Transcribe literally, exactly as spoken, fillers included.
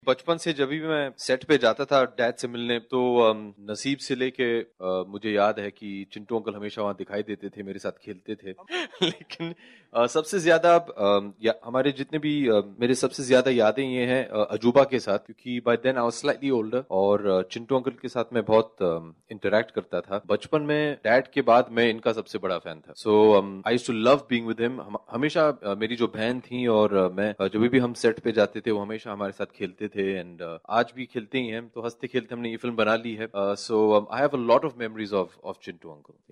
बचपन से जब भी मैं सेट पे जाता था डैड से मिलने तो अम, नसीब से लेके अ, मुझे याद है कि चिंटू अंकल हमेशा वहां दिखाई देते थे, मेरे साथ खेलते थे। लेकिन अ, सबसे ज्यादा अम, या, हमारे जितने भी अ, मेरे सबसे ज्यादा यादें ये हैं अ, अजूबा के साथ, क्योंकि by then I was slightly older और अ, चिंटू अंकल के साथ मैं बहुत इंटरेक्ट करता था। बचपन में डैड के बाद मैं इनका सबसे बड़ा फैन था। So I used to love being with him. हमेशा अ, मेरी जो बहन थी और अ, मैं अ, जब भी हम सेट पे जाते थे वो हमेशा हमारे साथ खेलते थे एंड आज भी खेलते ही हैं। तो हंसते खेलते हमने ये फिल्म बना ली है। So I have a lot of memories of of Chintu uncle.